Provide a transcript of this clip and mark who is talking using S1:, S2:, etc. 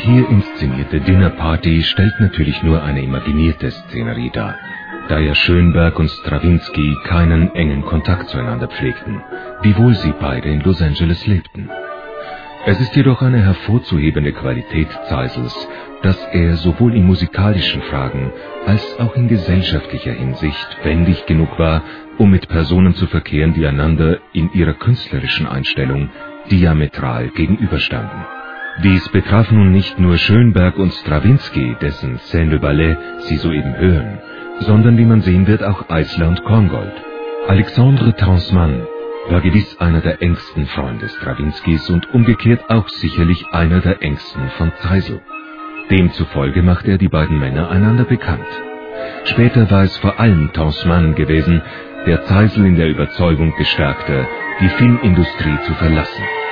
S1: hier inszenierte Dinnerparty stellt natürlich nur eine imaginierte Szenerie dar, da ja Schönberg und Strawinsky keinen engen Kontakt zueinander pflegten, wiewohl sie beide in Los Angeles lebten. Es ist jedoch eine hervorzuhebende Qualität Zeisels, dass er sowohl in musikalischen Fragen als auch in gesellschaftlicher Hinsicht wendig genug war, um mit Personen zu verkehren, die einander in ihrer künstlerischen Einstellung diametral gegenüberstanden. Dies betraf nun nicht nur Schönberg und Strawinsky, dessen Scène de Ballet Sie soeben hören, sondern, wie man sehen wird, auch Eisler und Korngold. Alexandre Transmann war gewiss einer der engsten Freunde Strawinskys und umgekehrt auch sicherlich einer der engsten von Zeisel. Demzufolge machte er die beiden Männer einander bekannt. Später war es vor allem Transmann gewesen, der Zeisel in der Überzeugung bestärkte, die Filmindustrie zu verlassen.